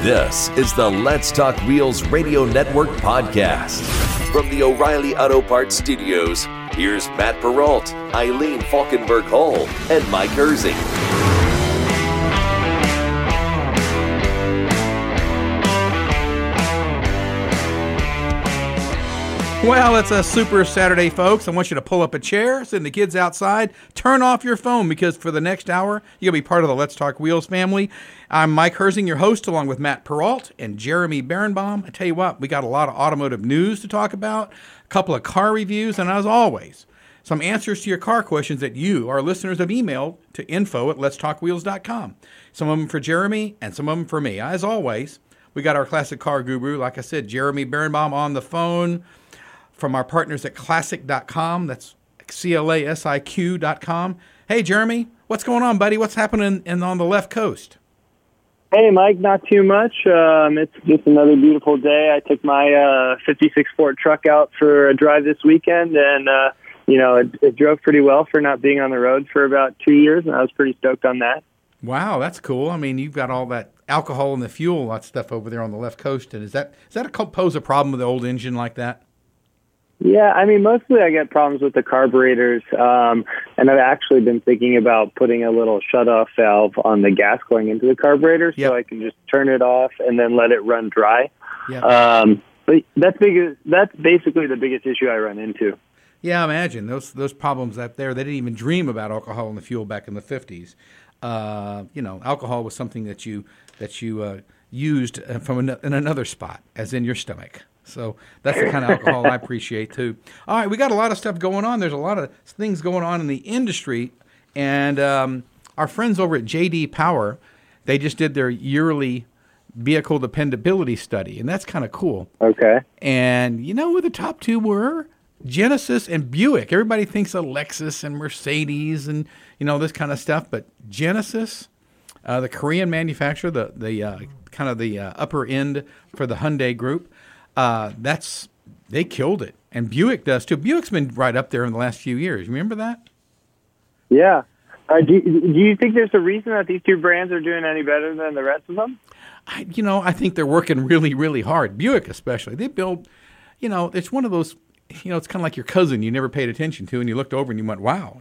This is the Let's Talk Wheels Radio Network podcast. From the O'Reilly Auto Parts Studios, here's Matt Perrault, Eileen Falkenberg-Hull, and Mike Herzing. Well, it's a super Saturday, folks. I want you to pull up a chair, send the kids outside, turn off your phone, because for the next hour, you'll be part of the Let's Talk Wheels family. I'm Mike Herzing, your host, along with Matt Perrault and Jeremy Berenbaum. I tell you what, we got a lot of automotive news to talk about, a couple of car reviews, and as always, some answers to your car questions that you, our listeners, have emailed to info@letstalkwheels.com. Some of them for Jeremy and some of them for me. As always, we got our classic car guru, like I said, Jeremy Berenbaum on the phone, from our partners at classic.com. That's clasiq.com. Hey, Jeremy, what's going on, buddy? What's happening on the left coast? Hey, Mike, not too much. It's just another beautiful day. I took my 56 Ford truck out for a drive this weekend, and, it drove pretty well for not being on the road for about 2 years, and I was pretty stoked on that. Wow, that's cool. I mean, you've got all that alcohol in the fuel, that stuff over there on the left coast. And does that pose a problem with the old engine like that? Yeah, I mean, mostly I get problems with the carburetors, and I've actually been thinking about putting a little shut-off valve on the gas going into the carburetor so I can just turn it off and then let it run dry. Yep. But that's basically the biggest issue I run into. Yeah, I imagine. Those problems up there, they didn't even dream about alcohol in the fuel back in the 50s. Alcohol was something that you used in another spot, as in your stomach. So that's the kind of alcohol I appreciate, too. All right, we got a lot of stuff going on. There's a lot of things going on in the industry. And our friends over at J.D. Power, they just did their yearly vehicle dependability study, and that's kind of cool. Okay. And you know who the top two were? Genesis and Buick. Everybody thinks of Lexus and Mercedes and, this kind of stuff. But Genesis, the Korean manufacturer, the kind of the upper end for the Hyundai group, they killed it, and Buick does too. Buick's been right up there in the last few years. Remember that? Yeah. Do you think there's a reason that these two brands are doing any better than the rest of them? I think they're working really, really hard. Buick especially. They build, it's one of those, it's kind of like your cousin you never paid attention to, and you looked over and you went, wow,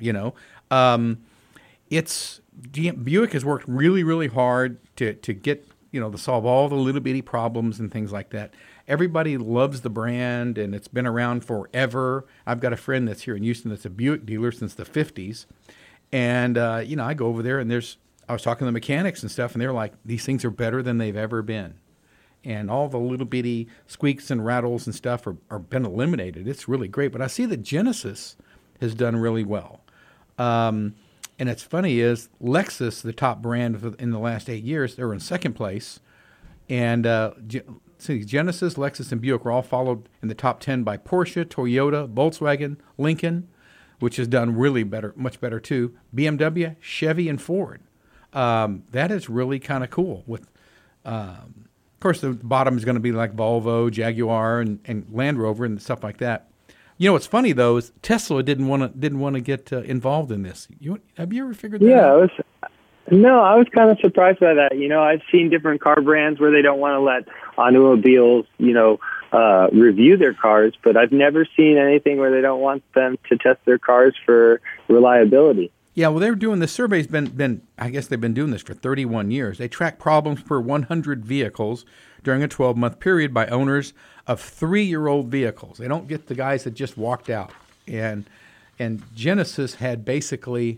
Buick has worked really, really hard to get, to solve all the little bitty problems and things like that. Everybody loves the brand, and it's been around forever. I've got a friend that's here in Houston that's a Buick dealer since the 50s. And, I go over there, and I was talking to the mechanics and stuff, and they're like, these things are better than they've ever been. And all the little bitty squeaks and rattles and stuff are been eliminated. It's really great. But I see that Genesis has done really well. And it's funny is Lexus, the top brand in the last 8 years, they were in second place. And Genesis, Lexus, and Buick were all followed in the top 10 by Porsche, Toyota, Volkswagen, Lincoln, which has done really better, much better too, BMW, Chevy, and Ford. That is really kind of cool. With, of course, the bottom is going to be like Volvo, Jaguar, and Land Rover and stuff like that. What's funny though is Tesla didn't want to get involved in this. Have you ever figured that out? I was kind of surprised by that. I've seen different car brands where they don't want to let automobiles, review their cars, but I've never seen anything where they don't want them to test their cars for reliability. Yeah, well, they're doing the survey's been I guess they've been doing this for 31 years. They track problems per 100 vehicles during a 12-month period by owners of 3-year-old vehicles. They don't get the guys that just walked out. And Genesis had basically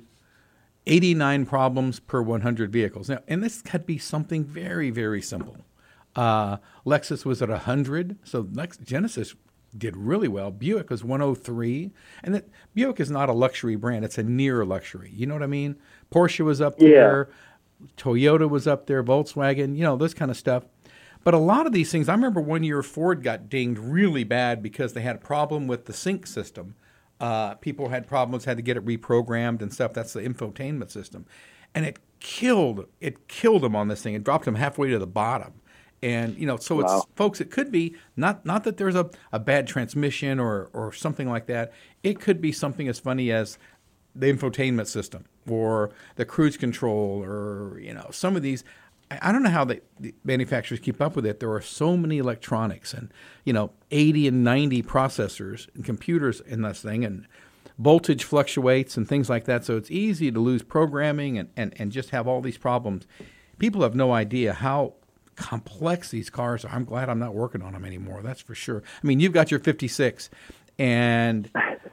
89 problems per 100 vehicles. Now, and this could be something very, very simple. Lexus was at 100, so Genesis did really well. Buick was 103, and Buick is not a luxury brand. It's a near luxury. You know what I mean? Porsche was up there. Toyota was up there. Volkswagen, this kind of stuff. But a lot of these things, I remember one year Ford got dinged really bad because they had a problem with the sync system. People had problems, had to get it reprogrammed and stuff. That's the infotainment system. And it killed them on this thing. It dropped them halfway to the bottom. And, so it's, folks, it could be not that there's a bad transmission or something like that. It could be something as funny as the infotainment system or the cruise control or, some of these. I don't know how the manufacturers keep up with it. There are so many electronics and, 80 and 90 processors and computers in this thing, and voltage fluctuates and things like that. So it's easy to lose programming and just have all these problems. People have no idea how complex these cars are. I'm glad I'm not working on them anymore. That's for sure. I mean, you've got your 56 and,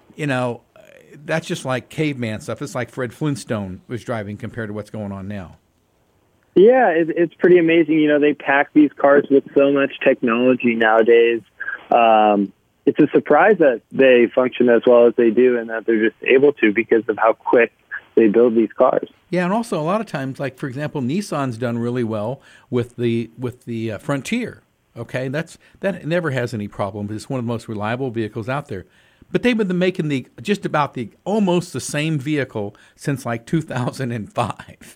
that's just like caveman stuff. It's like Fred Flintstone was driving compared to what's going on now. Yeah, it's pretty amazing. They pack these cars with so much technology nowadays. It's a surprise that they function as well as they do and that they're just able to because of how quick they build these cars. Yeah, and also a lot of times, like, for example, Nissan's done really well with the Frontier. Okay, that never has any problems. It's one of the most reliable vehicles out there. But they've been making almost the same vehicle since like 2005.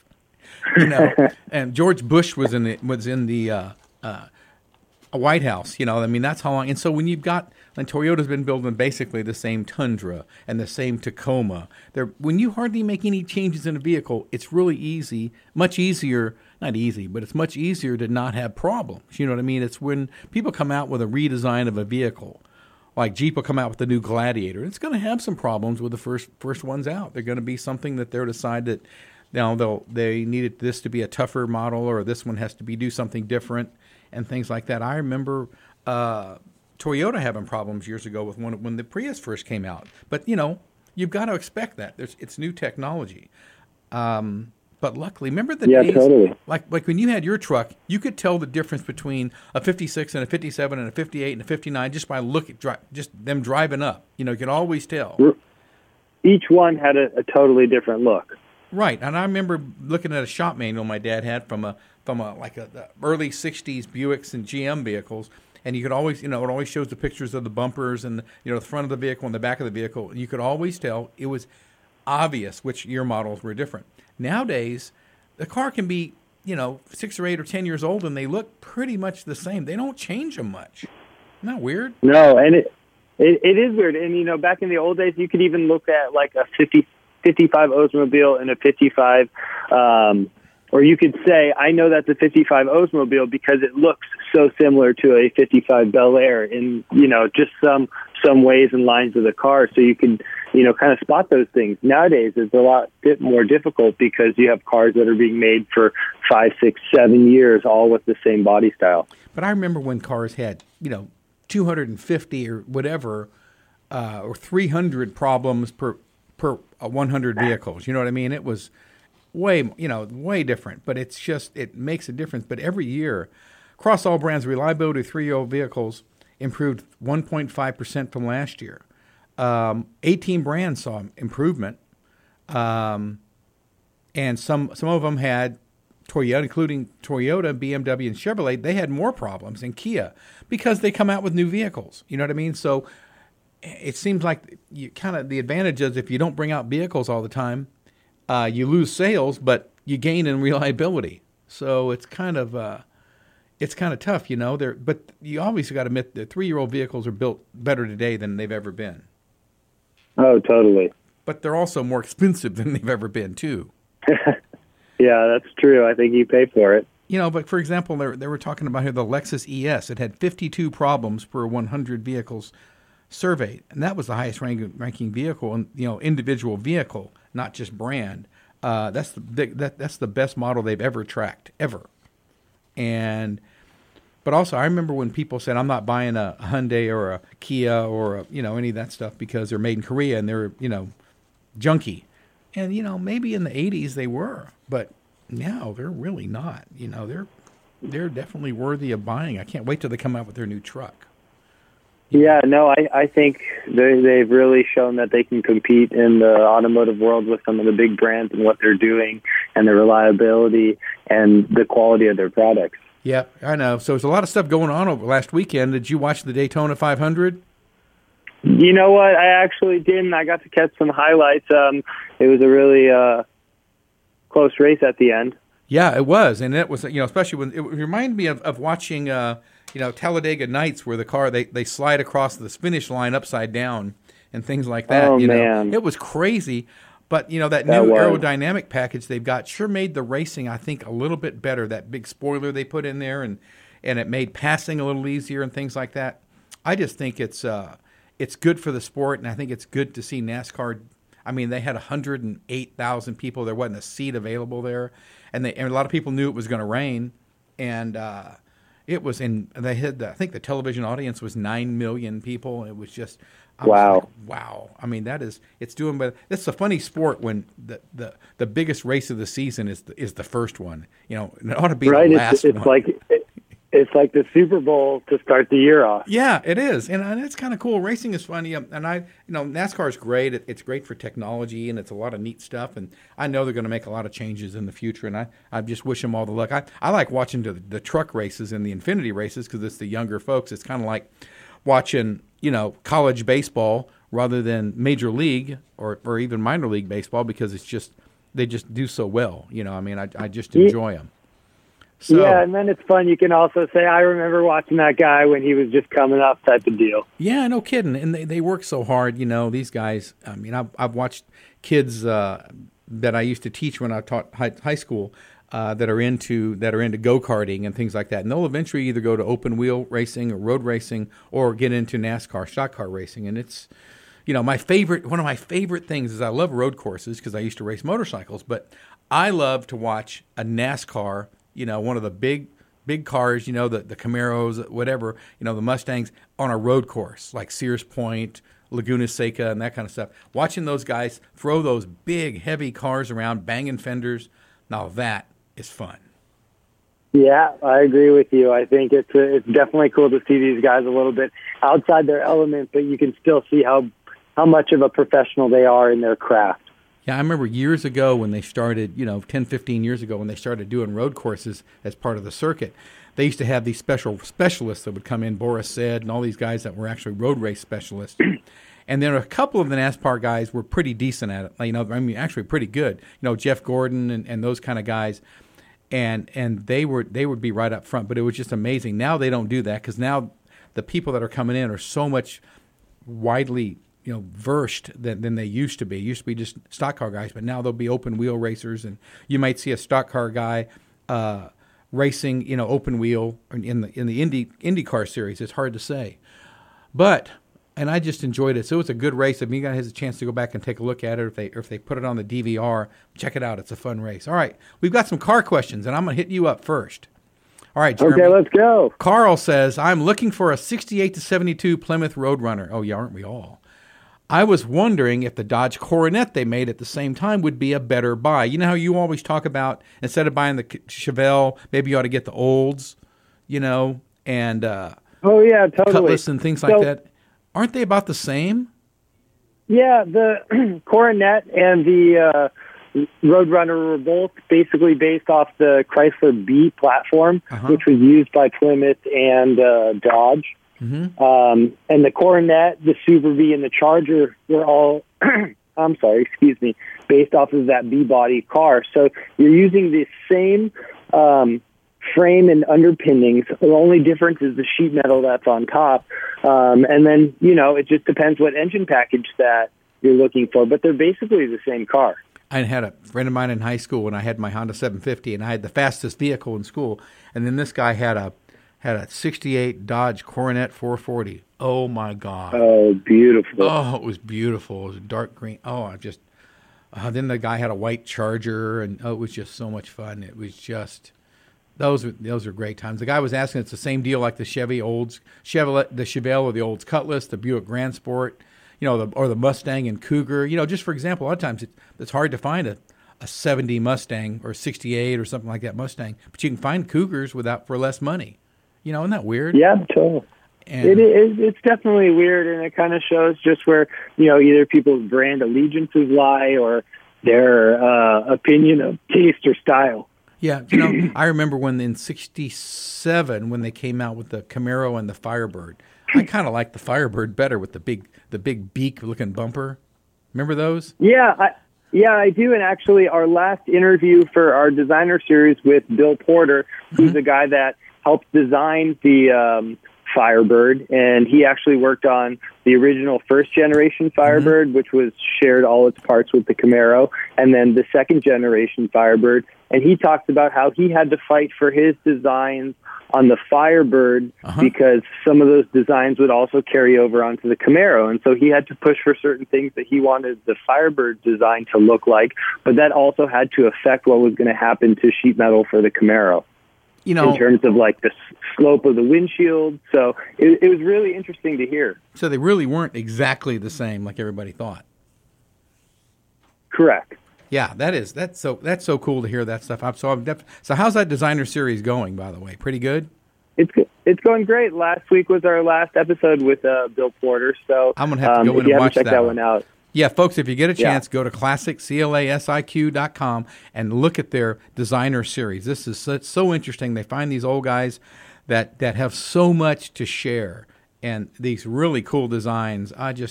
And George Bush was in the White House. That's how long. And so when you've got, and Toyota's been building basically the same Tundra and the same Tacoma. When you hardly make any changes in a vehicle, it's really easy, much easier. Not easy, but it's much easier to not have problems. You know what I mean? It's when people come out with a redesign of a vehicle, like Jeep will come out with the new Gladiator. It's going to have some problems with the first ones out. They're going to be something that they'll decide that they needed this to be a tougher model, or this one has to do something different and things like that. I remember Toyota having problems years ago with when the Prius first came out. But, you've got to expect that. It's new technology. But luckily, remember the days, totally. like when you had your truck, you could tell the difference between a 56 and a 57 and a 58 and a 59 just by just them driving up. You could always tell. Each one had a totally different look. Right, and I remember looking at a shop manual my dad had from the early '60s Buicks and GM vehicles, and you could always, it always shows the pictures of the bumpers and the front of the vehicle and the back of the vehicle. And you could always tell it was obvious which year models were different. Nowadays, the car can be 6 or 8 or 10 years old, and they look pretty much the same. They don't change them much. Isn't that weird? No, and it is weird. And back in the old days, you could even look at like a 55 Oldsmobile and a 55, or you could say, I know that's a 55 Oldsmobile because it looks so similar to a 55 Bel Air in, just some ways and lines of the car. So you can, kind of spot those things. Nowadays, it's a bit more difficult because you have cars that are being made for 5, 6, 7 years, all with the same body style. But I remember when cars had, 250 or whatever, or 300 problems per 100 vehicles. You know what I mean? It was way different, but it makes a difference. But every year, across all brands, reliability of 3-year-old vehicles improved 1.5% from last year. 18 brands saw improvement, and some of them had Toyota, including Toyota, BMW, and Chevrolet. They had more problems, and Kia, because they come out with new vehicles. You know what I mean? So it seems like the advantage is if you don't bring out vehicles all the time, you lose sales, but you gain in reliability. So it's kind of tough, But you always got to admit that 3-year-old vehicles are built better today than they've ever been. Oh, totally. But they're also more expensive than they've ever been too. Yeah, that's true. I think you pay for it. But for example, they were talking about here the Lexus ES. It had 52 problems per 100 vehicles surveyed, and that was the highest ranking vehicle, and individual vehicle, not just brand. That's the best model they've ever tracked ever. But also, I remember when people said, "I'm not buying a Hyundai or a Kia or any of that stuff because they're made in Korea and they're junky." And maybe in the 80s they were, but now they're really not. They're definitely worthy of buying. I can't wait till they come out with their new truck. Yeah, no, I think they've really shown that they can compete in the automotive world with some of the big brands and what they're doing and the reliability and the quality of their products. Yeah, I know. So there's a lot of stuff going on over last weekend. Did you watch the Daytona 500? You know what? I actually didn't. I got to catch some highlights. It was a really close race at the end. Yeah, it was. And it was, especially when it reminded me of watching Talladega Nights, where the car they slide across the finish line upside down and things like that. Oh, man. It was crazy. But, that new aerodynamic package they've got sure made the racing, I think, a little bit better. That big spoiler they put in there, and it made passing a little easier and things like that. I just think it's good for the sport, and I think it's good to see NASCAR. I mean, they had 108,000 people. There wasn't a seat available there, and a lot of people knew it was going to rain, and it was in. They had, I think, the television audience was 9 million people. It was just. Wow. I mean, it's doing, but it's a funny sport when the biggest race of the season is the first one. It ought to be the last one. It's like the Super Bowl to start the year off. Yeah, it is, and it's kind of cool. Racing is funny, and NASCAR is great. It's great for technology, and it's a lot of neat stuff. And I know they're going to make a lot of changes in the future, and I just wish them all the luck. I like watching the truck races and the Infinity races because it's the younger folks. It's kind of like watching college baseball rather than major league or even minor league baseball because they just do so well. I just enjoy them. So, yeah, and then it's fun. You can also say, I remember watching that guy when he was just coming up type of deal. Yeah, no kidding. And they work so hard, these guys. I mean, I've watched kids that I used to teach when I taught high school that are into go-karting and things like that. And they'll eventually either go to open wheel racing or road racing or get into NASCAR, stock car racing. And it's, one of my favorite things is I love road courses because I used to race motorcycles, but I love to watch a NASCAR, one of the big cars, the Camaros, whatever, the Mustangs on a road course like Sears Point, Laguna Seca, and that kind of stuff. Watching those guys throw those big, heavy cars around, banging fenders, now that is fun. Yeah, I agree with you. I think it's definitely cool to see these guys a little bit outside their element, but you can still see how much of a professional they are in their craft. Yeah, I remember years ago when they started, 10, 15 years ago when they started doing road courses as part of the circuit, they used to have these specialists that would come in, Boris Said, and all these guys that were actually road race specialists. And then a couple of the NASCAR guys were pretty decent at it. Actually pretty good. Jeff Gordon and those kind of guys. And they would be right up front. But it was just amazing. Now they don't do that because now the people that are coming in are so much widely versed than they used to be. It used to be just stock car guys, but now they'll be open wheel racers, and you might see a stock car guy racing, open wheel in the IndyCar series. It's hard to say, and I just enjoyed it. So it was a good race. If you guys has a chance to go back and take a look at it, or if they put it on the DVR, check it out. It's a fun race. All right, we've got some car questions, and I'm going to hit you up first. All right, Jeremy. Okay, let's go. Carl says, I'm looking for a 68 to 72 Plymouth Roadrunner. Oh, yeah, aren't we all? I was wondering if the Dodge Coronet they made at the same time would be a better buy. You know how you always talk about instead of buying the Chevelle, maybe you ought to get the Olds, and oh yeah, totally. Cutlass and things like that. Aren't they about the same? Yeah, the Coronet and the Roadrunner were both basically based off the Chrysler B platform, which was used by Plymouth and Dodge. Mm-hmm. And the Coronet, the Super B, and the Charger were all, based off of that B-body car. So you're using the same frame and underpinnings. The only difference is the sheet metal that's on top. And then, it just depends what engine package that you're looking for. But they're basically the same car. I had a friend of mine in high school when I had my Honda 750, and I had the fastest vehicle in school. And then this guy had a 68 Dodge Coronet 440. Oh, my God. Oh, beautiful. Oh, it was beautiful. It was dark green. Then the guy had a white Charger, and it was just so much fun. It was just, those are great times. The guy was asking, it's the same deal like the Chevy Olds, the Chevelle or the Olds Cutlass, the Buick Grand Sport, or the Mustang and Cougar. Just for example, a lot of times it's hard to find a 70 Mustang or 68 or something like that Mustang, but you can find Cougars for less money. Isn't that weird? Yeah, totally. It's definitely weird, and it kind of shows just where, either people's brand allegiances lie or their opinion of taste or style. Yeah, I remember when in '67 when they came out with the Camaro and the Firebird. I kind of liked the Firebird better with the big beak-looking bumper. Remember those? Yeah, I do. And actually, our last interview for our designer series with Bill Porter, who's the guy that helped design the Firebird, and he actually worked on the original first generation Firebird, which was shared all its parts with the Camaro, and then the second generation Firebird. And he talks about how he had to fight for his designs on the Firebird because some of those designs would also carry over onto the Camaro. And so he had to push for certain things that he wanted the Firebird design to look like, but that also had to affect what was going to happen to sheet metal for the Camaro. You know, in terms of like the slope of the windshield. So it was really interesting to hear. So they really weren't exactly the same like everybody thought. Correct. Yeah, that's so cool to hear that stuff. So how's that designer series going, by the way? Pretty good? It's going great. Last week was our last episode with Bill Porter. So I'm going to have to go in and watch that one out. Yeah, folks, if you get a chance, go to classic.com and look at their designer series. This is so interesting. They find these old guys that have so much to share and these really cool designs.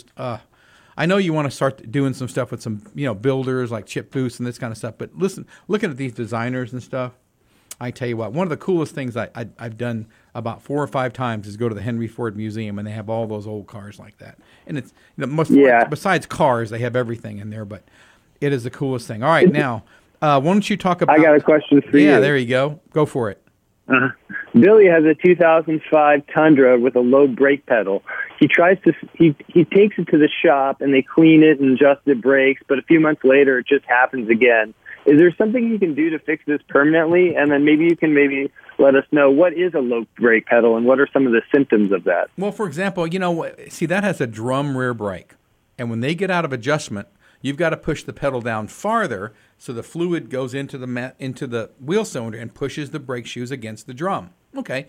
I know you want to start doing some stuff with some, builders like Chip Foose and this kind of stuff, but listen, looking at these designers and stuff, I tell you what, one of the coolest things I've done about 4 or 5 times is go to the Henry Ford Museum, and they have all those old cars like that. And it's besides cars, they have everything in there, but it is the coolest thing. All right, now, why don't you talk about... I got a question for you. Yeah, there you go. Go for it. Billy has a 2005 Tundra with a low brake pedal. He takes it to the shop, and they clean it and adjust the brakes, but a few months later, it just happens again. Is there something you can do to fix this permanently? And then maybe you can let us know what is a low brake pedal and what are some of the symptoms of that? Well, for example, see, that has a drum rear brake. And when they get out of adjustment, you've got to push the pedal down farther so the fluid goes into the wheel cylinder and pushes the brake shoes against the drum. Okay.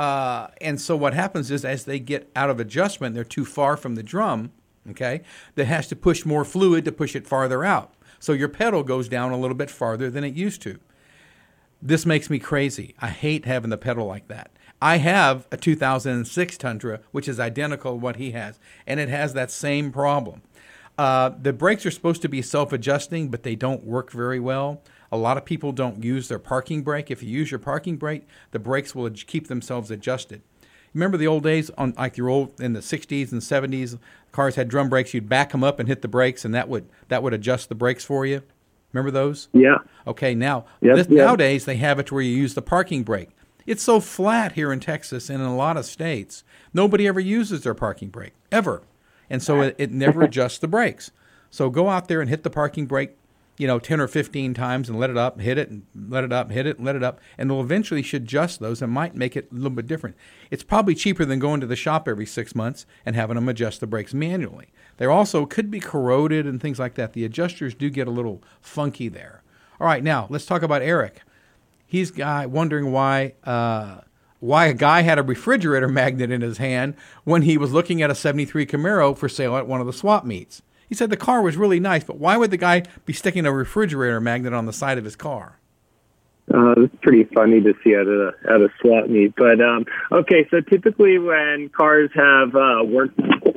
And so what happens is as they get out of adjustment, they're too far from the drum, okay, that has to push more fluid to push it farther out. So your pedal goes down a little bit farther than it used to. This makes me crazy. I hate having the pedal like that. I have a 2006 Tundra, which is identical to what he has, and it has that same problem. The brakes are supposed to be self-adjusting, but they don't work very well. A lot of people don't use their parking brake. If you use your parking brake, the brakes will keep themselves adjusted. Remember the old days in the 60s and 70s, cars had drum brakes. You'd back them up and hit the brakes, and that would adjust the brakes for you. Remember those? Yeah. Okay, nowadays they have it to where you use the parking brake. It's so flat here in Texas and in a lot of states, nobody ever uses their parking brake, ever. And so it never adjusts the brakes. So go out there and hit the parking brake, 10 or 15 times and let it up, hit it, and let it up, hit it, and let it up. And they'll eventually should adjust those and might make it a little bit different. It's probably cheaper than going to the shop every 6 months and having them adjust the brakes manually. They also could be corroded and things like that. The adjusters do get a little funky there. All right, now let's talk about Eric. He's wondering why a guy had a refrigerator magnet in his hand when he was looking at a 73 Camaro for sale at one of the swap meets. He said the car was really nice, but why would the guy be sticking a refrigerator magnet on the side of his car? It's pretty funny to see at a swap meet. But, okay, so typically when cars have work...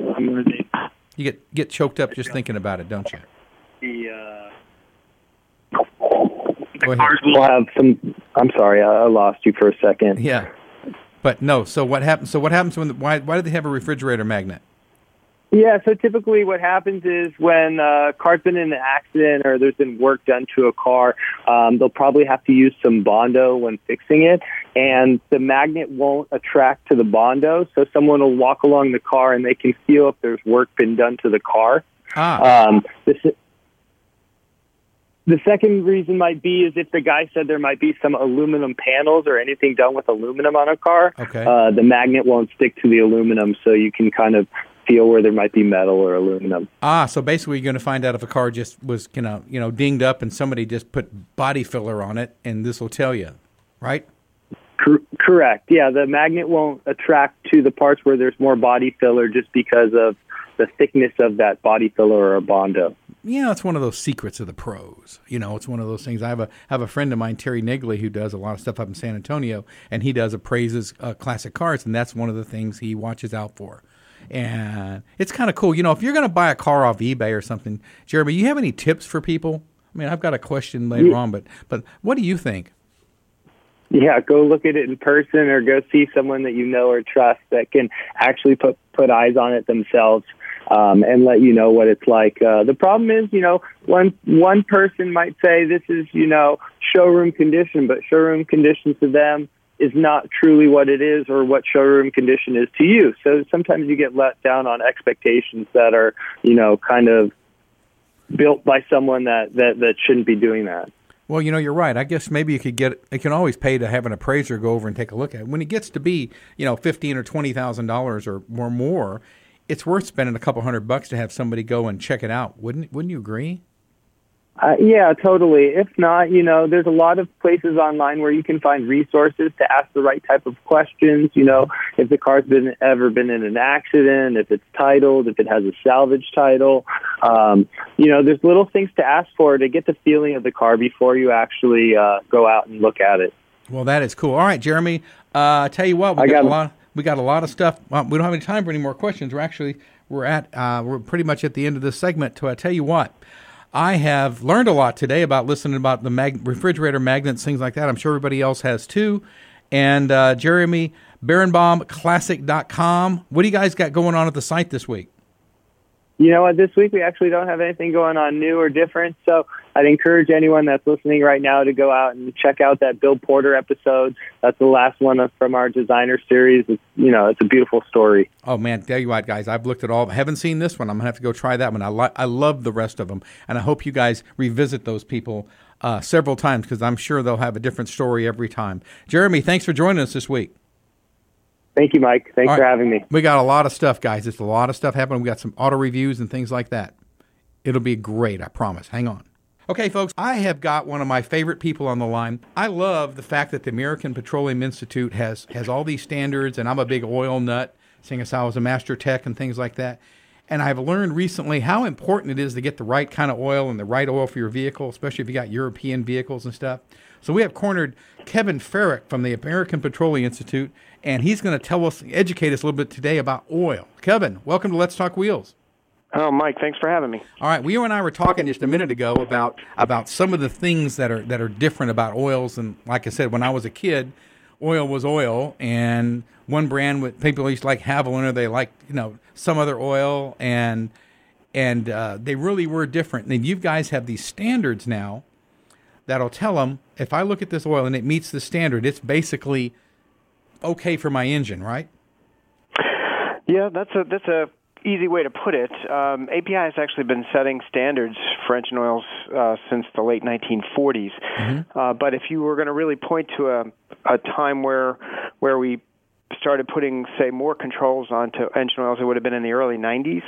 You get choked up just thinking about it, don't you? The cars will have some... I'm sorry, I lost you for a second. Yeah. But no, so what happens when... Why do they have a refrigerator magnet? Yeah, so typically what happens is when a car's been in an accident or there's been work done to a car, they'll probably have to use some Bondo when fixing it, and the magnet won't attract to the Bondo, so someone will walk along the car and they can feel if there's work been done to the car. The second reason might be is if the guy said there might be some aluminum panels or anything done with aluminum on a car, the magnet won't stick to the aluminum, so you can kind of feel where there might be metal or aluminum. So basically you're going to find out if a car just was, dinged up and somebody just put body filler on it, and this will tell you, right? Correct. Yeah, the magnet won't attract to the parts where there's more body filler just because of the thickness of that body filler or a Bondo. Yeah, it's one of those secrets of the pros. It's one of those things. I have a friend of mine, Terry Nigley, who does a lot of stuff up in San Antonio, and he appraises classic cars, and that's one of the things he watches out for. And it's kind of cool. If you're going to buy a car off eBay or something, Jeremy, you have any tips for people? I mean, I've got a question later on, but what do you think? go look at it in person or go see someone that you know or trust that can actually put eyes on it themselves. And let you know what it's like. The problem is, one person might say this is, showroom condition, but showroom condition to them is not truly what it is or what showroom condition is to you. So sometimes you get let down on expectations that are, kind of built by someone that shouldn't be doing that. Well, you're right. I guess maybe it can always pay to have an appraiser go over and take a look at it. When it gets to be, $15,000 or $20,000 or more, it's worth spending a couple $100 to have somebody go and check it out. Wouldn't you agree? Yeah, totally. If not, there's a lot of places online where you can find resources to ask the right type of questions. If the car's ever been in an accident, if it's titled, if it has a salvage title. There's little things to ask for to get the feeling of the car before you actually go out and look at it. Well, that is cool. All right, Jeremy, tell you what, we got a lot of stuff. Well, we don't have any time for any more questions. We're pretty much at the end of this segment. So I tell you what, I have learned a lot today about listening about the refrigerator magnets, things like that. I'm sure everybody else has too. And Jeremy, BerenbaumClassic.com. What do you guys got going on at the site this week? You know what? This week we actually don't have anything going on new or different. So I'd encourage anyone that's listening right now to go out and check out that Bill Porter episode. That's the last one from our designer series. It's a beautiful story. Oh, man, tell you what, guys, I've looked at all. I haven't seen this one. I'm going to have to go try that one. I love the rest of them, and I hope you guys revisit those people several times because I'm sure they'll have a different story every time. Jeremy, thanks for joining us this week. Thank you, Mike. Thanks for having me. We got a lot of stuff, guys. It's a lot of stuff happening. We got some auto reviews and things like that. It'll be great, I promise. Hang on. Okay, folks, I have got one of my favorite people on the line. I love the fact that the American Petroleum Institute has all these standards, and I'm a big oil nut, seeing as I was a master tech and things like that. And I've learned recently how important it is to get the right kind of oil and the right oil for your vehicle, especially if you got European vehicles and stuff. So we have cornered Kevin Farrick from the American Petroleum Institute, and he's going to educate us a little bit today about oil. Kevin, welcome to Let's Talk Wheels. Oh, Mike, thanks for having me. All right, you and I were talking just a minute ago about some of the things that are different about oils. And like I said, when I was a kid, oil was oil, and one brand people used to like Haviland, or they liked some other oil, and they really were different. And then you guys have these standards now that'll tell them if I look at this oil and it meets the standard, it's basically okay for my engine, right? Yeah, that's a easy way to put it. API has actually been setting standards for engine oils since the late 1940s. Mm-hmm. But if you were going to really point to a time where we started putting, say, more controls onto engine oils, it would have been in the early 90s.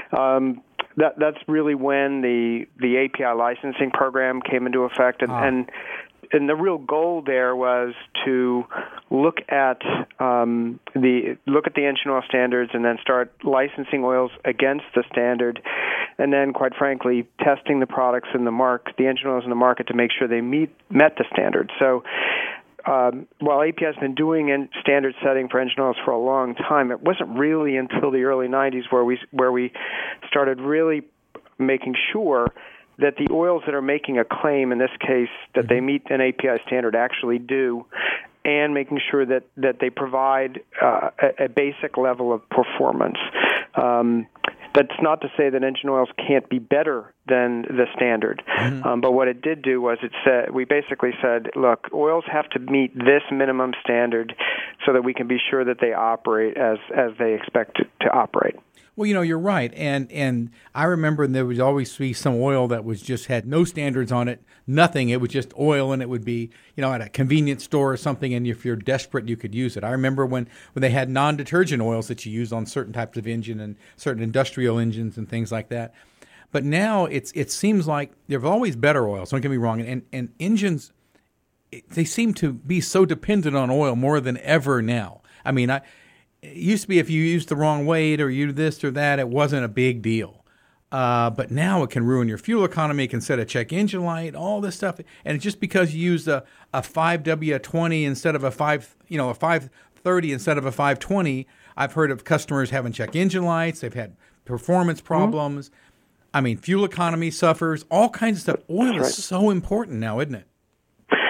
That's really when the API licensing program came into effect, and the real goal there was to look at the engine oil standards and then start licensing oils against the standard, and then, quite frankly, testing the products in the engine oils in the market to make sure they met the standard. So while API has been doing standard setting for engine oils for a long time, it wasn't really until the early 90s where we started really making sure that the oils that are making a claim, in this case, that they meet an API standard actually do, and making sure that they provide a basic level of performance. That's not to say that engine oils can't be better than the standard. Mm-hmm. But what it did do was we basically said, look, oils have to meet this minimum standard so that we can be sure that they operate as they expect to operate. Well, you're right, and I remember there would always be some oil that had no standards on it, nothing. It was just oil, and it would be, at a convenience store or something, and if you're desperate, you could use it. I remember when they had non-detergent oils that you use on certain types of engine and certain industrial engines and things like that. But now it seems like there's always better oils, don't get me wrong, and engines, they seem to be so dependent on oil more than ever now. I mean, it used to be if you used the wrong weight or you this or that, it wasn't a big deal. But now it can ruin your fuel economy. It can set a check engine light, all this stuff. And it's just because you use a 5W20 instead of a 530 instead of a 520. I've heard of customers having check engine lights. They've had performance problems. Mm-hmm. I mean, fuel economy suffers, all kinds of stuff. Oil is so important now, isn't it?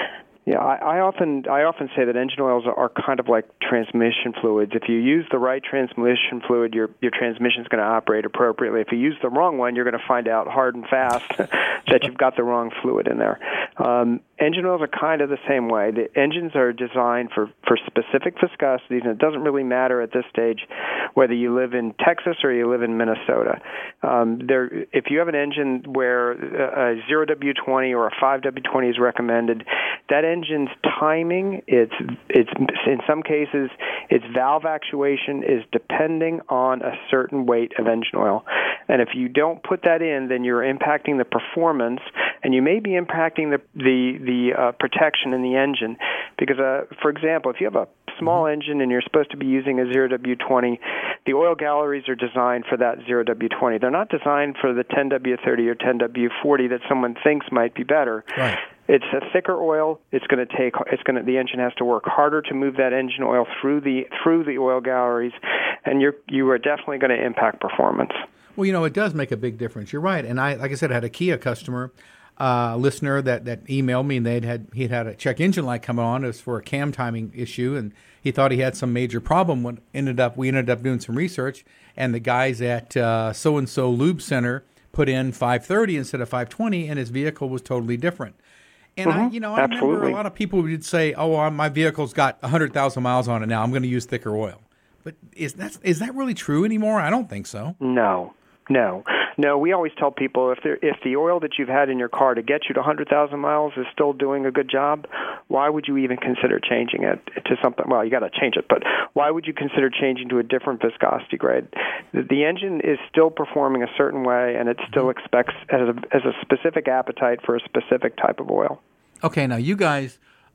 Yeah, I often say that engine oils are kind of like transmission fluids. If you use the right transmission fluid, your transmission's going to operate appropriately. If you use the wrong one, you're going to find out hard and fast that you've got the wrong fluid in there. Engine oils are kind of the same way. The engines are designed for specific viscosities, and it doesn't really matter at this stage whether you live in Texas or you live in Minnesota. If you have an engine where a 0W20 or a 5W20 is recommended, that engine's timing, it's in some cases, its valve actuation is depending on a certain weight of engine oil. And if you don't put that in, then you're impacting the performance, and you may be impacting the protection in the engine. Because, for example, if you have a small engine and you're supposed to be using a 0W20, the oil galleries are designed for that 0W20. They're not designed for the 10W30 or 10W40 that someone thinks might be better. Right. It's a thicker oil. The engine has to work harder to move that engine oil through the oil galleries, and you are definitely going to impact performance. Well, it does make a big difference. You're right. And like I said, I had a Kia customer, listener that emailed me, and he had a check engine light come on. It was for a cam timing issue, and he thought he had some major problem. We ended up doing some research, and the guys at so-and-so Lube Center put in 530 instead of 520, and his vehicle was totally different. And I remember a lot of people would say, "Oh, my vehicle's got 100,000 miles on it now. I'm going to use thicker oil." But is that really true anymore? I don't think so. No. We always tell people if the oil that you've had in your car to get you to 100,000 miles is still doing a good job, why would you even consider changing it to something? Well, you got to change it, but why would you consider changing to a different viscosity grade? The engine is still performing a certain way, and it still expects as a specific appetite for a specific type of oil. Okay, now you guys,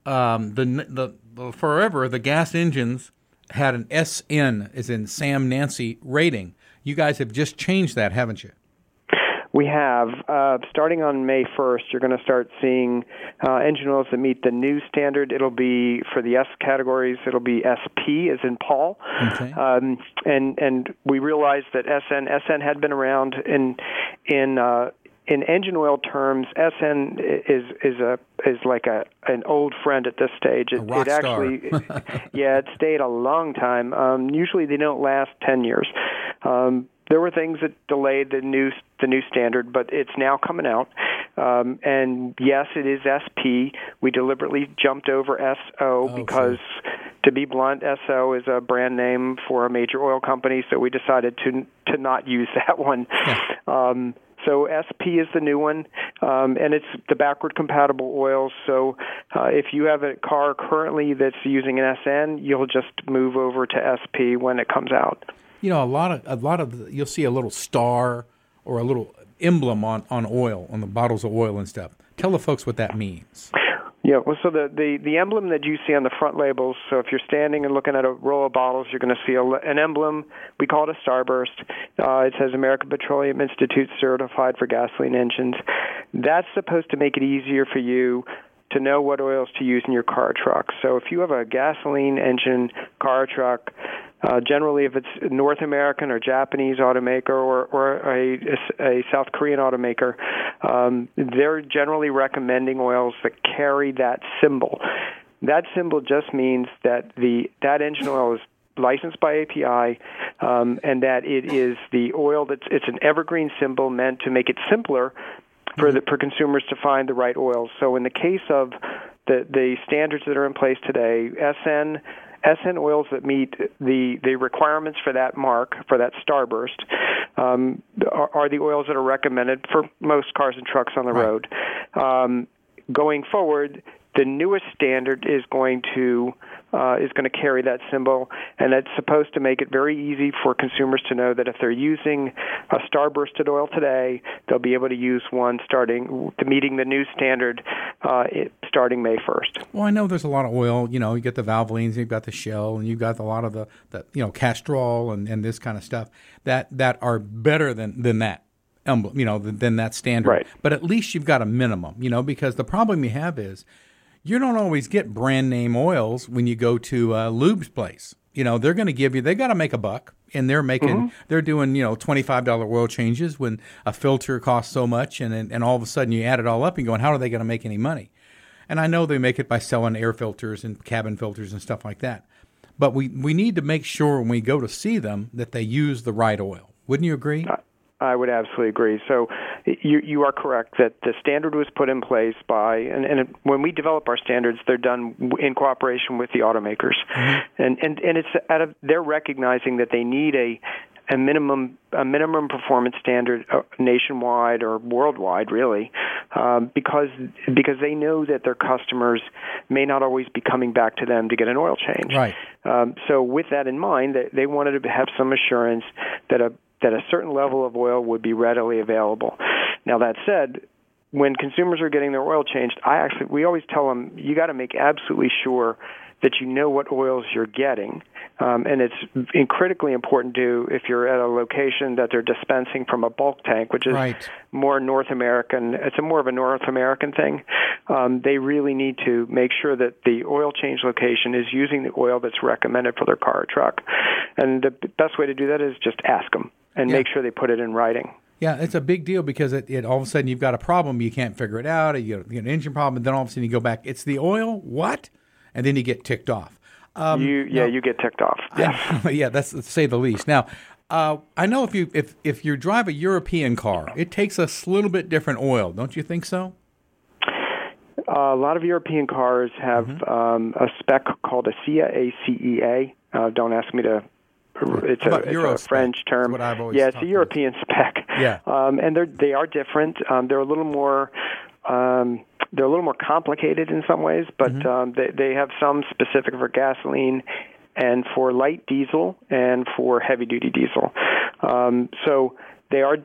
forever the gas engines had an SN, as in Sam Nancy rating. You guys have just changed that, haven't you? We have. Starting on May 1st, you're going to start seeing engine oils that meet the new standard. It'll be, for the S categories, it'll be SP, as in Paul. Okay. And we realized that SN had been around in engine oil terms. SN is like an old friend at this stage. It actually, it stayed a long time. Usually they don't last 10 years. There were things that delayed the new standard, but it's now coming out. And yes, it is SP. We deliberately jumped over SO because, to be blunt, SO is a brand name for a major oil company, so we decided to not use that one. Yeah. So SP is the new one, and it's the backward compatible oils. So if you have a car currently that's using an SN, you'll just move over to SP when it comes out. A lot of you'll see a little star or a little emblem on oil, on the bottles of oil and stuff. Tell the folks what that means. Yeah, well, so the emblem that you see on the front labels, so if you're standing and looking at a row of bottles, you're going to see an emblem. We call it a starburst. It says American Petroleum Institute certified for gasoline engines. That's supposed to make it easier for you to know what oils to use in your car or truck. So if you have a gasoline engine car or truck, generally if it's North American or Japanese automaker or a South Korean automaker, they're generally recommending oils that carry that symbol. That symbol just means that that engine oil is licensed by API, and that it is the oil it's an evergreen symbol meant to make it simpler for consumers to find the right oils. So in the case of the standards that are in place today, SN oils that meet the requirements for that mark, for that starburst, are the oils that are recommended for most cars and trucks on the road. Going forward, the newest standard is going to carry that symbol, and it's supposed to make it very easy for consumers to know that if they're using a starbursted oil today, they'll be able to use one meeting the new standard starting May 1st. Well, I know there's a lot of oil. You get the Valvolines, you've got the Shell, and you've got a lot of the Castrol and this kind of stuff that are better than that emblem, than that standard. Right. But at least you've got a minimum, because the problem you have is you don't always get brand name oils when you go to a lube's place. They're going to give you, they got to make a buck, and they're doing, $25 oil changes when a filter costs so much, and all of a sudden you add it all up and going, how are they going to make any money? And I know they make it by selling air filters and cabin filters and stuff like that. But we need to make sure when we go to see them that they use the right oil. Wouldn't you agree? I would absolutely agree. So you are correct that the standard was put in place by, and when we develop our standards, they're done in cooperation with the automakers. Mm-hmm. And it's they're recognizing that they need a minimum performance standard nationwide or worldwide, really, because they know that their customers may not always be coming back to them to get an oil change. Right. So with that in mind, they wanted to have some assurance that a certain level of oil would be readily available. Now, that said, when consumers are getting their oil changed, we always tell them you got to make absolutely sure that you know what oils you're getting. And it's critically important if you're at a location that they're dispensing from a bulk tank, which is more North American. It's more of a North American thing. They really need to make sure that the oil change location is using the oil that's recommended for their car or truck. And the best way to do that is just ask them and make sure they put it in writing. Yeah, it's a big deal because it all of a sudden you've got a problem, you can't figure it out, you get an engine problem, and then all of a sudden you go back, it's the oil? What? And then you get ticked off. You get ticked off. Yes. Yeah, that's to say the least. Now, I know if you drive a European car, it takes a little bit different oil, don't you think so? A lot of European cars have a spec called a SIA, A-C-E-A. Don't ask me to. It's a French term. That's what I've always it's a European spec. Yeah, and they are different. They're a little more. They're a little more complicated in some ways, but they have some specific for gasoline and for light diesel and for heavy duty diesel. So they're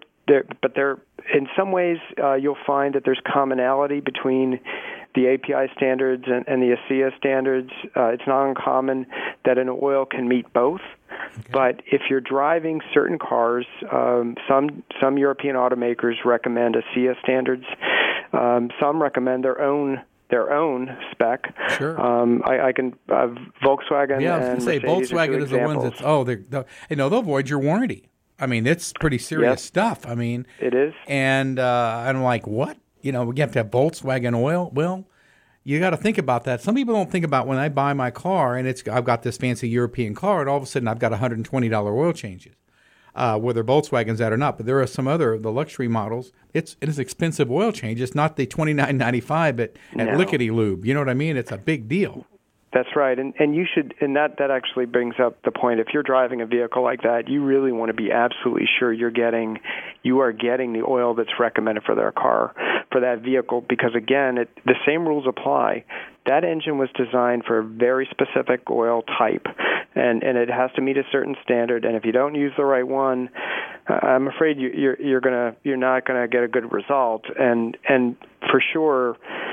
in some ways you'll find that there's commonality between the API standards and the ASEA standards. It's not uncommon that an oil can meet both. Okay. But if you're driving certain cars, some European automakers recommend ASEA standards. Some recommend their own spec. Sure. I can Volkswagen. Yeah, I was going to say Volkswagen is the ones they'll avoid your warranty. I mean, it's pretty serious stuff. I mean, it is. And I'm like, what? We have to have Volkswagen oil. Well, you got to think about that. Some people don't think about when I buy my car and I've got this fancy European car, and all of a sudden I've got $120 oil changes. Whether Volkswagen's that or not, but there are some other the luxury models. It is expensive oil change. It's not the $29.95 at Lickety Lube. You know what I mean? It's a big deal. That's right, and you should. And that actually brings up the point. If you're driving a vehicle like that, you really want to be absolutely sure you are getting the oil that's recommended for their car, for that vehicle. Because again, the same rules apply. That engine was designed for a very specific oil type, and it has to meet a certain standard. And if you don't use the right one, I'm afraid you're not gonna get a good result. And for sure,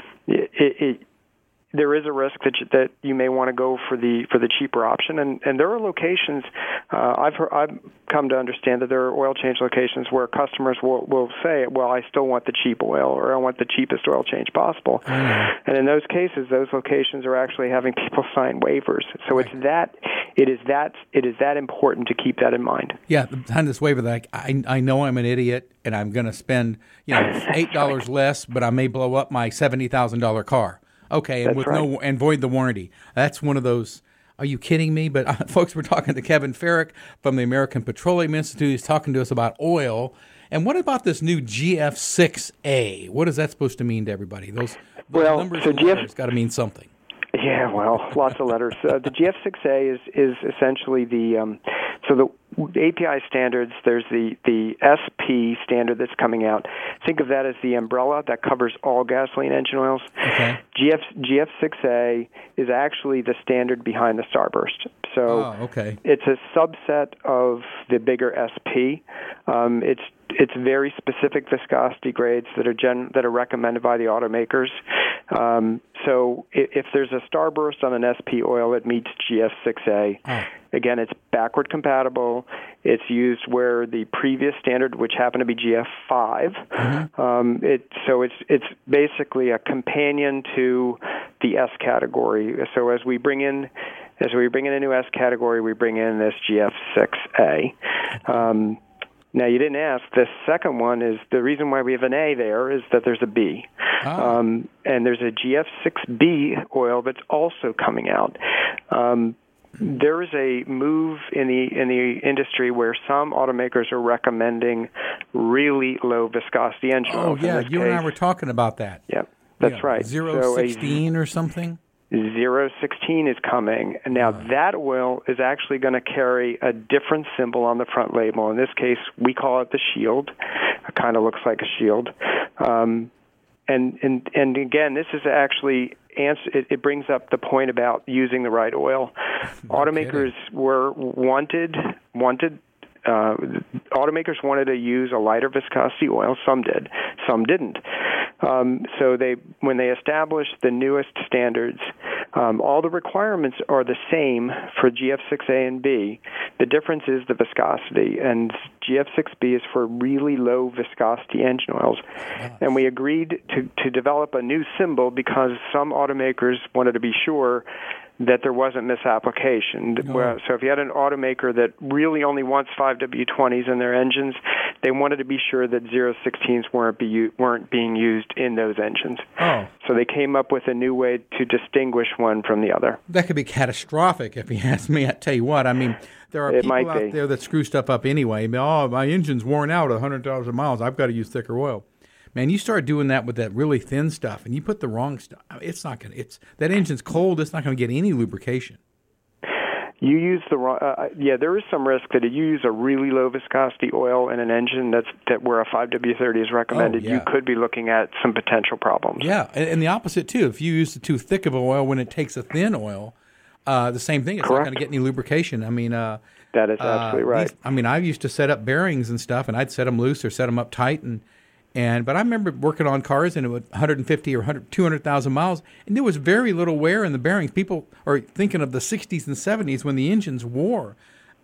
there is a risk that you may want to go for the cheaper option, and there are locations. I've come to understand that there are oil change locations where customers will say, "Well, I still want the cheap oil, or I want the cheapest oil change possible." Mm-hmm. And in those cases, those locations are actually having people sign waivers. So it is that important to keep that in mind. Yeah, behind this waiver, like I know I'm an idiot and I'm going to spend $8 less, but I may blow up my $70,000 car. Okay, and and void the warranty. That's one of those. Are you kidding me? But folks, we're talking to Kevin Farrick from the American Petroleum Institute. He's talking to us about oil. And what about this new GF6A? What is that supposed to mean to everybody? Those numbers and letters got to mean something. Yeah, well, lots of letters. The GF6A is essentially the API standards. There's the SP standard that's coming out. Think of that as the umbrella that covers all gasoline engine oils. Okay. GF6A is actually the standard behind the Starburst. So it's a subset of the bigger SP. It's very specific viscosity grades that are recommended by the automakers. So if there's a Starburst on an SP oil, it meets GF6A. Oh. Again, it's backward compatible. It's used where the previous standard, which happened to be GF5, it's basically a companion to the S category. So as we bring in a new S category, we bring in this GF6A. Now, you didn't ask. The second one is the reason why we have an A there is that there's a B. And there's a GF6B oil that's also coming out. There is a move in the industry where some automakers are recommending really low viscosity engine oils. Oh, yeah, you and I were talking about that. Yep, that's right. 016 or something? 016 is coming. And now that oil is actually going to carry a different symbol on the front label. In this case, we call it the shield. It kind of looks like a shield. And again, this is actually it brings up the point about using the right oil. Automakers automakers wanted to use a lighter viscosity oil. Some did, some didn't. So when they established the newest standards, all the requirements are the same for GF6A and B. The difference is the viscosity, and GF6B is for really low viscosity engine oils. And we agreed to develop a new symbol because some automakers wanted to be sure that there wasn't misapplication. No. So if you had an automaker that really only wants 5W20s in their engines, they wanted to be sure that 016s weren't being used in those engines. Oh. So they came up with a new way to distinguish one from the other. That could be catastrophic if you ask me. I tell you what, I mean, there are people out there that screw stuff up anyway. Oh, my engine's worn out 100,000 miles. I've got to use thicker oil. Man, you start doing that with that really thin stuff, and you put the wrong stuff. It's not going to. That engine's cold. It's not going to get any lubrication. You use the wrong. There is some risk that if you use a really low viscosity oil in an engine that where a 5W30 is recommended, you could be looking at some potential problems. Yeah, and the opposite too. If you use too thick of an oil when it takes a thin oil, the same thing. It's not going to get any lubrication. I mean, that is absolutely right. I used to set up bearings and stuff, and I'd set them loose or set them up tight but I remember working on cars and it was 150 or 200,000 miles, and there was very little wear in the bearings. People are thinking of the 60s and 70s when the engines wore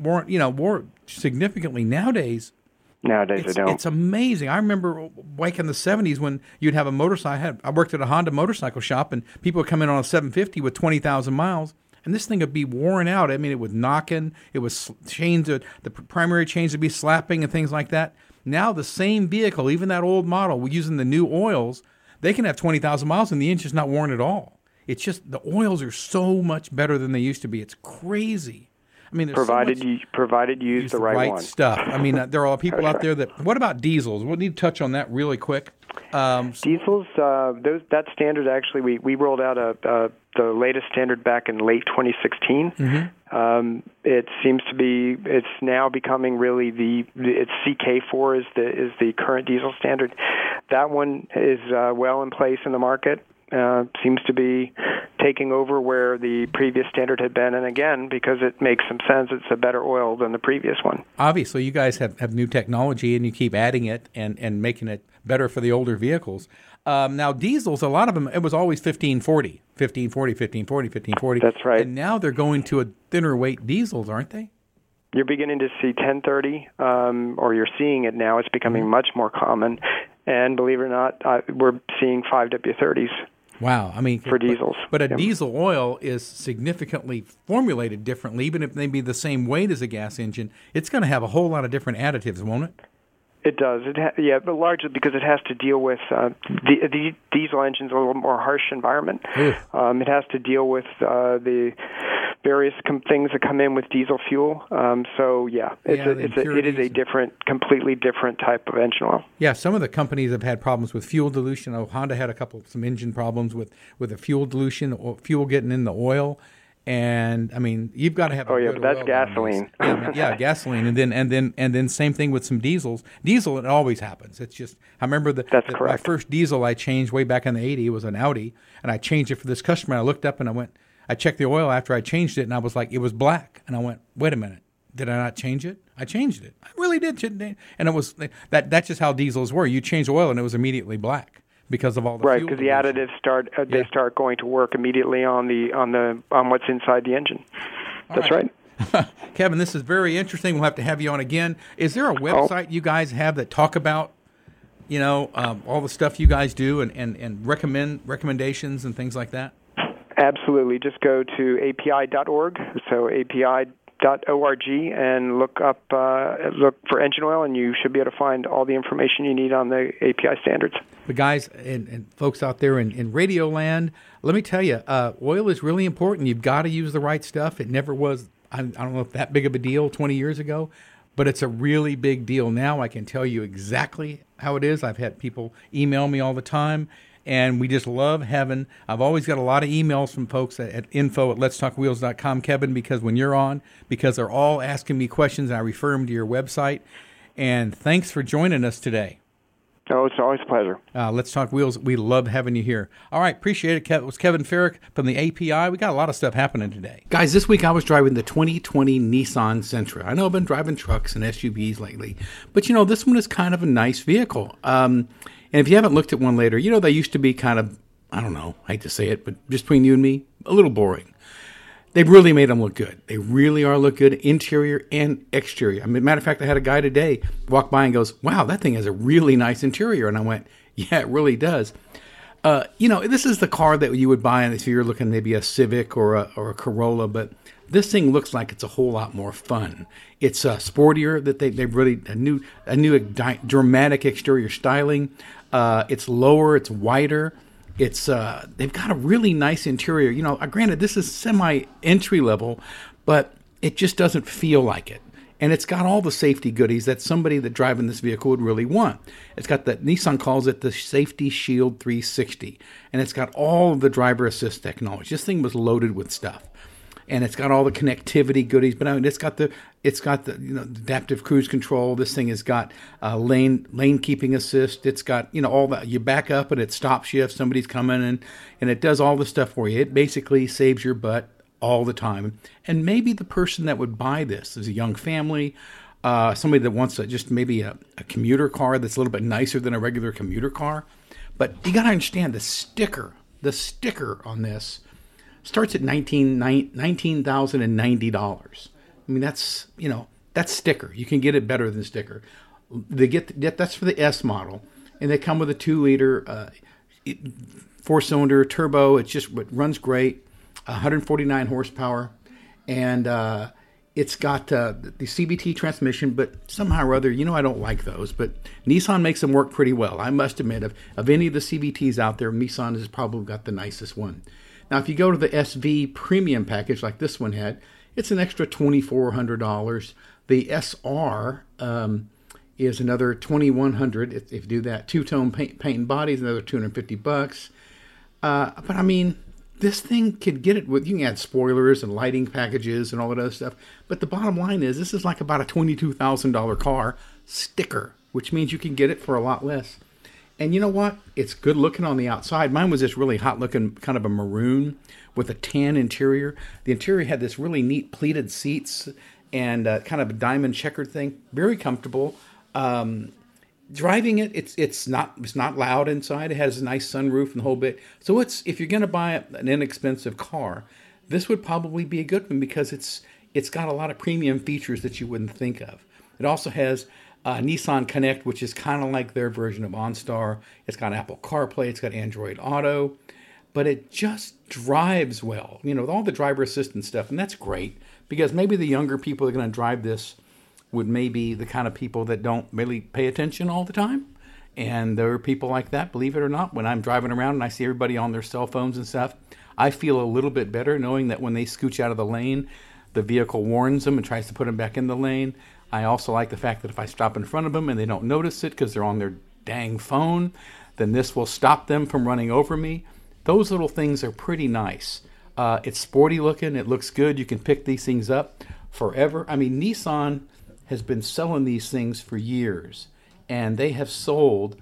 significantly. Nowadays they don't. It's amazing. I remember back in the 70s when you'd have a motorcycle. I worked at a Honda motorcycle shop, and people would come in on a 750 with 20,000 miles. And this thing would be worn out. I mean, it was knocking. It was chains. The primary chains would be slapping and things like that. Now the same vehicle, even that old model, using the new oils, they can have 20,000 miles and the engine's not worn at all. It's just the oils are so much better than they used to be. It's crazy. I mean, provided you use the right one. Stuff. I mean, there are people out there that. What about diesels? We'll need to touch on that really quick. Diesels, that standard actually, we rolled out the latest standard back in late 2016. Mm-hmm. It seems to be, it's now becoming really it's CK4 is the current diesel standard. That one is well in place in the market. Seems to be taking over where the previous standard had been, and again, because it makes some sense, it's a better oil than the previous one. Obviously, you guys have new technology, and you keep adding it and making it better for the older vehicles. Now, diesels, a lot of them, it was always 1540. That's right. And now they're going to a thinner weight diesels, aren't they? You're beginning to see 1030, or you're seeing it now. It's becoming much more common. And believe it or not, we're seeing 5W30s. Wow, I mean, for diesels. But a diesel oil is significantly formulated differently, even if they be the same weight as a gas engine. It's going to have a whole lot of different additives, won't it? It does. But largely because it has to deal with the diesel engine's a little more harsh environment. It has to deal with the various things that come in with diesel fuel. It is a completely different type of engine oil. Yeah, some of the companies have had problems with fuel dilution. Honda had some engine problems with the fuel dilution, or fuel getting in the oil. And I mean, you've got to have. But that's gasoline. Gasoline, and then same thing with some diesels. Diesel, it always happens. It's just I remember my first diesel I changed way back in the '80s. It was an Audi, and I changed it for this customer. And I looked up and I checked the oil after I changed it, and I was like, it was black. And I went, wait a minute, did I not change it? I changed it. I really did, and it was that's just how diesels were. You change oil, and it was immediately black. Because of all the because the additives start going to work immediately on what's inside the engine. That's right. Kevin, this is very interesting. We'll have to have you on again. Is there a website you guys have that talk about all the stuff you guys do and recommendations and things like that? Absolutely. Just go to api.org. So and look for engine oil, and you should be able to find all the information you need on the API standards. But guys and folks out there in radio land, let me tell you, oil is really important. You've got to use the right stuff. It never was, I don't know if that big of a deal 20 years ago, but it's a really big deal now. I can tell you exactly how it is. I've had people email me all the time, and we just love having, I've always got a lot of emails from folks at info@letstalkwheels.com, Kevin, because when you're on, because they're all asking me questions, and I refer them to your website. And thanks for joining us today. Oh, it's always a pleasure. Let's Talk Wheels. We love having you here. All right, appreciate it. It was Kevin Farrick from the API. We got a lot of stuff happening today. Guys, this week I was driving the 2020 Nissan Sentra. I know I've been driving trucks and SUVs lately, but, this one is kind of a nice vehicle. And if you haven't looked at one later, they used to be kind of, I don't know, I hate to say it, but just between you and me, a little boring. They've really made them look good. They really are look good, interior and exterior. Matter of fact, I had a guy today walk by and goes, wow, that thing has a really nice interior. And I went, yeah, it really does. This is the car that you would buy if you're looking maybe a Civic or a Corolla, but this thing looks like it's a whole lot more fun. It's sportier, that they've really, a new dramatic exterior styling. It's lower, it's wider. It's they've got a really nice interior. Granted, this is semi-entry level, but it just doesn't feel like it. And it's got all the safety goodies that somebody that driving this vehicle would really want. It's got Nissan calls it the Safety Shield 360, and it's got all of the driver assist technology. This thing was loaded with stuff. And it's got all the connectivity goodies, but it's got the adaptive cruise control. This thing has got lane keeping assist. It's got all that. You back up and it stops you if somebody's coming, and it does all the stuff for you. It basically saves your butt all the time. And maybe the person that would buy this is a young family, somebody that wants maybe a commuter car that's a little bit nicer than a regular commuter car. But you got to understand the sticker on this starts at $19,090. That's that's sticker. You can get it better than sticker. That's for the S model, and they come with a 2-liter 4-cylinder turbo. It runs great, 149 horsepower, and it's got the CVT transmission. But somehow or other, I don't like those. But Nissan makes them work pretty well. I must admit, of any of the CVTs out there, Nissan has probably got the nicest one. Now, if you go to the SV premium package like this one had, it's an extra $2,400. The SR is another $2,100. If you do that, two-tone paint and body is another $250. But this thing could get it with, you can add spoilers and lighting packages and all that other stuff. But the bottom line is, this is like about a $22,000 car sticker, which means you can get it for a lot less. And you know what? It's good looking on the outside. Mine was this really hot looking kind of a maroon with a tan interior. The interior had this really neat pleated seats and kind of a diamond checkered thing. Very comfortable. Driving it, it's not loud inside. It has a nice sunroof and the whole bit. So if you're going to buy an inexpensive car, this would probably be a good one because it's got a lot of premium features that you wouldn't think of. It also has Nissan Connect, which is kind of like their version of OnStar. It's got Apple CarPlay. It's got Android Auto. But it just drives well, with all the driver assistance stuff. And that's great because maybe the younger people that are going to drive this would maybe the kind of people that don't really pay attention all the time. And there are people like that, believe it or not. When I'm driving around and I see everybody on their cell phones and stuff, I feel a little bit better knowing that when they scooch out of the lane, the vehicle warns them and tries to put them back in the lane. I also like the fact that if I stop in front of them and they don't notice it because they're on their dang phone, then this will stop them from running over me. Those little things are pretty nice. It's sporty looking. It looks good. You can pick these things up forever. Nissan has been selling these things for years, and they have sold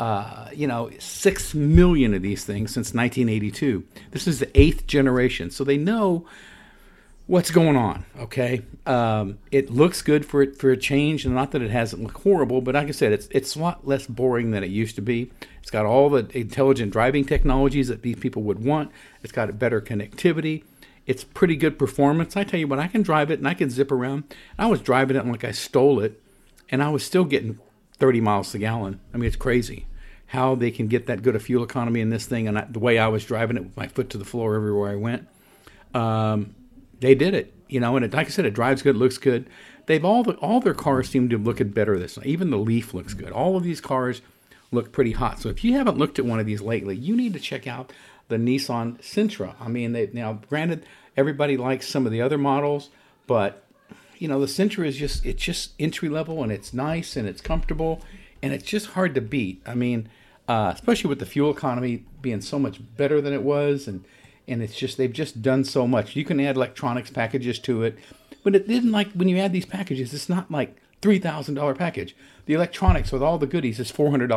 6 million of these things since 1982. This is the 8th generation, so they know what's going on, okay? It looks good for a change, and not that it hasn't looked horrible, but like I said, it's a lot less boring than it used to be. It's got all the intelligent driving technologies that these people would want. It's got a better connectivity. It's pretty good performance. I tell you what, I can drive it, and I can zip around. I was driving it like I stole it, and I was still getting 30 miles a gallon. It's crazy how they can get that good a fuel economy in this thing, and the way I was driving it with my foot to the floor everywhere I went. They did it. And like I said, it drives good, looks good. They've all their cars seem to look better this way. Even the Leaf looks good. All of these cars look pretty hot. So if you haven't looked at one of these lately, you need to check out the Nissan Sentra. I mean, now granted, everybody likes some of the other models, but the Sentra is just entry level, and it's nice and it's comfortable, and it's just hard to beat. I mean, especially with the fuel economy being so much better than it was, and it's just they've just done so much. You can add electronics packages to it, but it didn't like when you add these packages. It's not like $3,000 package. The electronics with all the goodies is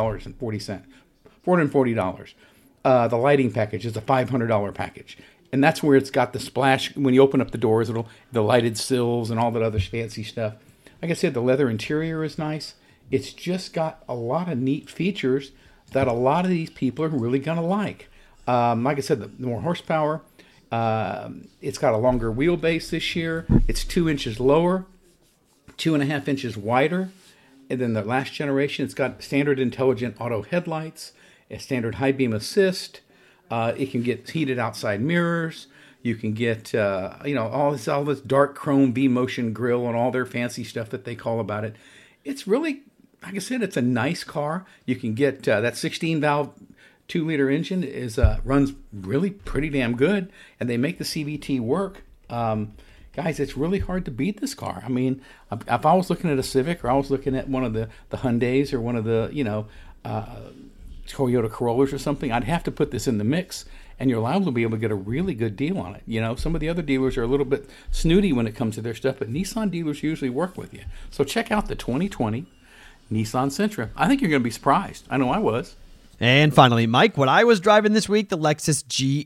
$440. The lighting package is a $500 package. And that's where it's got the splash. When you open up the doors, the lighted sills and all that other fancy stuff. Like I said, the leather interior is nice. It's just got a lot of neat features that a lot of these people are really going to like. Like I said, the more horsepower. It's got a longer wheelbase this year. It's 2 inches lower, 2.5 inches wider. And then the last generation, it's got standard intelligent auto headlights, a standard high beam assist. It can get heated outside mirrors. You can get, all this dark chrome V-motion grille and all their fancy stuff that they call about it. It's really, like I said, it's a nice car. You can get that 16-valve 2-liter engine runs really pretty damn good, and they make the CVT work. Guys, it's really hard to beat this car. I mean, if I was looking at a Civic, or I was looking at one of the Hyundais, or one of the, Toyota Corollas or something, I'd have to put this in the mix, and you're liable to be able to get a really good deal on it. Some of the other dealers are a little bit snooty when it comes to their stuff, but Nissan dealers usually work with you. So check out the 2020 Nissan Sentra. I think you're going to be surprised. I know I was. And finally, Mike, what I was driving this week, the Lexus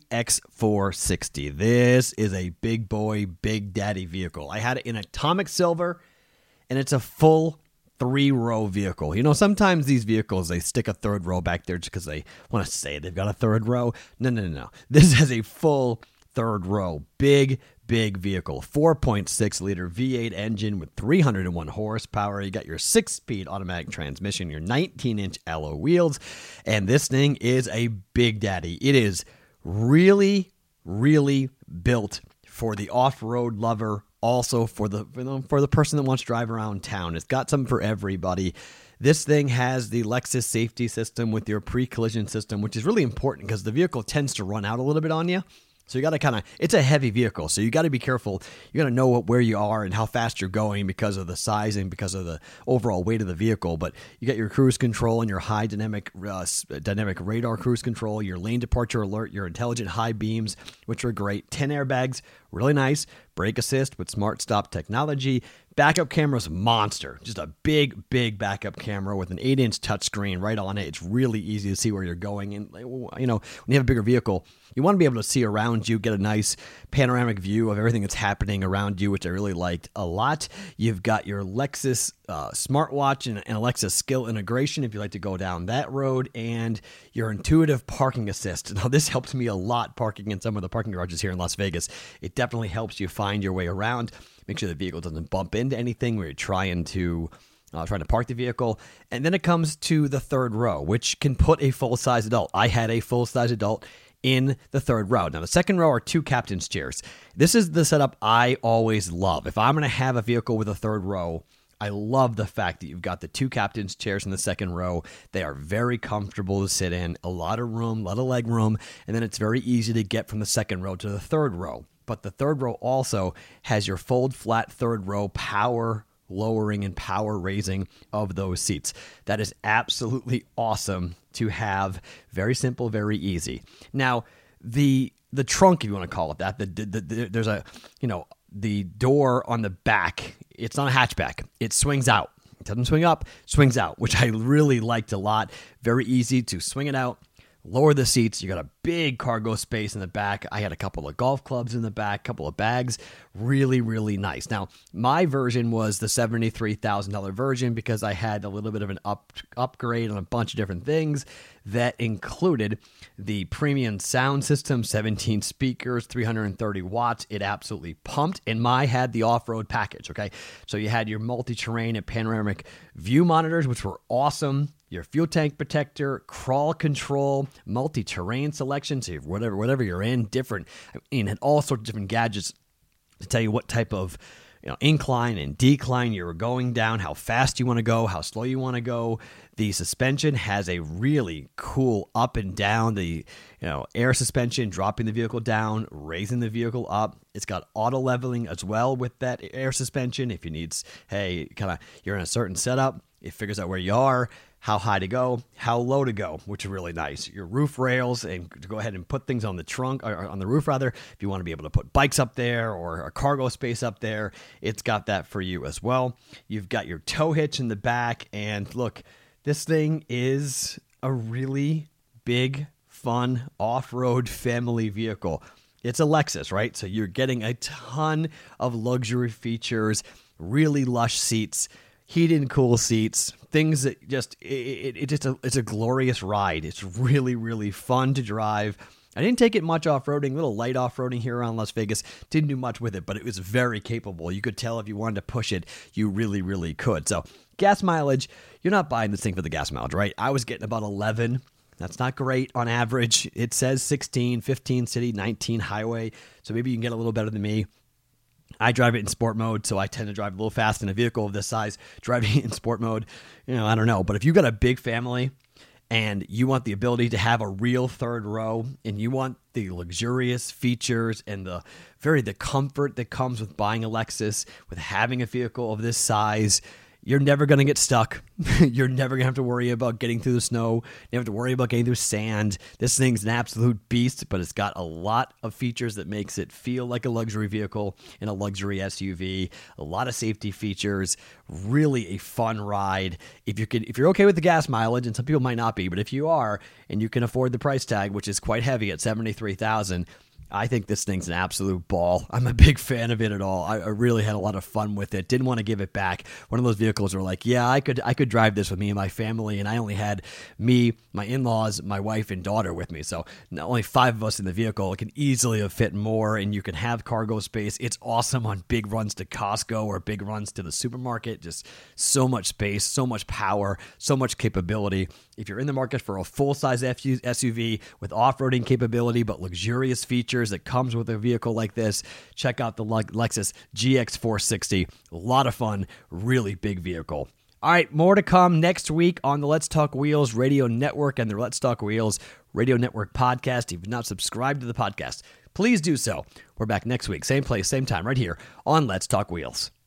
GX460. This is a big boy, big daddy vehicle. I had it in atomic silver, and it's a full 3-row vehicle. Sometimes these vehicles, they stick a third row back there just because they want to say they've got a third row. No. This has a full third row. Big vehicle. 4.6-liter V8 engine with 301 horsepower. You got your 6-speed automatic transmission, your 19-inch alloy wheels, and this thing is a big daddy. It is really, really built for the off-road lover. Also for the person that wants to drive around town. It's got something for everybody. This thing has the Lexus safety system with your pre-collision system, which is really important because the vehicle tends to run out a little bit on you. So you got to it's a heavy vehicle, so you got to be careful. You got to know where you are and how fast you're going because of the size and because of the overall weight of the vehicle. But you got your cruise control and your high dynamic radar cruise control, your lane departure alert, your intelligent high beams, which are great. 10 airbags, really nice. Brake assist with smart stop technology. Backup camera's monster. Just a big backup camera with an 8-inch touchscreen right on it. It's really easy to see where you're going. And, when you have a bigger vehicle, you want to be able to see around you, get a nice panoramic view of everything that's happening around you, which I really liked a lot. You've got your Lexus smartwatch and Alexa skill integration if you like to go down that road, and your intuitive parking assist. Now, this helps me a lot parking in some of the parking garages here in Las Vegas. It definitely helps you find your way around. Make sure the vehicle doesn't bump into anything where you're trying to park the vehicle. And then it comes to the third row, which can put a full-size adult. I had a full-size adult in the third row. Now, the second row are 2 captain's chairs. This is the setup I always love. If I'm going to have a vehicle with a third row, I love the fact that you've got the 2 captain's chairs in the second row. They are very comfortable to sit in, a lot of room, a lot of leg room, and then it's very easy to get from the second row to the third row. But the third row also has your fold flat third row power lowering and power raising of those seats. That is absolutely awesome to have. Very simple, very easy. Now, the trunk, if you want to call it that, there's the door on the back. It's not a hatchback. It swings out. It doesn't swing up, swings out, which I really liked a lot. Very easy to swing it out. Lower the seats. You got a big cargo space in the back. I had a couple of golf clubs in the back, couple of bags. Really, really nice. Now, my version was the $73,000 version because I had a little bit of an upgrade on a bunch of different things that included the premium sound system, 17 speakers, 330 watts. It absolutely pumped. And my had the off-road package, okay? So you had your multi-terrain and panoramic view monitors, which were awesome. Your fuel tank protector, crawl control, multi-terrain selection, so whatever you're in, different, and all sorts of different gadgets to tell you what type of incline and decline you're going down, how fast you want to go, how slow you want to go. The suspension has a really cool up and down, the air suspension, dropping the vehicle down, raising the vehicle up. It's got auto leveling as well with that air suspension. If you need, you're in a certain setup, it figures out where you are, how high to go, how low to go, which is really nice. Your roof rails, and to go ahead and put things on the trunk, or on the roof rather, if you want to be able to put bikes up there or a cargo space up there, it's got that for you as well. You've got your tow hitch in the back, and look, this thing is a really big, fun off-road family vehicle. It's a Lexus, right? So you're getting a ton of luxury features, really lush seats, heated and cool seats, things that it's a glorious ride. It's really, really fun to drive. I didn't take it much off-roading, a little light off-roading here around Las Vegas. Didn't do much with it, but it was very capable. You could tell if you wanted to push it, you really, really could. So gas mileage, you're not buying this thing for the gas mileage, right? I was getting about 11. That's not great on average. It says 16, 15 city, 19 highway. So maybe you can get a little better than me. I drive it in sport mode, so I tend to drive a little fast in a vehicle of this size. Driving it in sport mode, I don't know. But if you've got a big family and you want the ability to have a real third row, and you want the luxurious features and the comfort that comes with buying a Lexus, with having a vehicle of this size, you're never going to get stuck. You're never going to have to worry about getting through the snow. You have to worry about getting through sand. This thing's an absolute beast, but it's got a lot of features that makes it feel like a luxury vehicle in a luxury SUV. A lot of safety features. Really a fun ride. If you're okay with the gas mileage, and some people might not be, but if you are, and you can afford the price tag, which is quite heavy at $73,000, I think this thing's an absolute ball. I'm a big fan of it at all. I really had a lot of fun with it. Didn't want to give it back. One of those vehicles where like, yeah, I could drive this with me and my family, and I only had me, my in-laws, my wife, and daughter with me. So not only 5 of us in the vehicle, it can easily have fit more, and you can have cargo space. It's awesome on big runs to Costco or big runs to the supermarket. Just so much space, so much power, so much capability. If you're in the market for a full-size SUV with off-roading capability but luxurious features that comes with a vehicle like this, check out the Lexus GX460. A lot of fun, really big vehicle. All right, more to come next week on the Let's Talk Wheels Radio Network and the Let's Talk Wheels Radio Network podcast. If you've not subscribed to the podcast, please do so. We're back next week, same place, same time, right here on Let's Talk Wheels.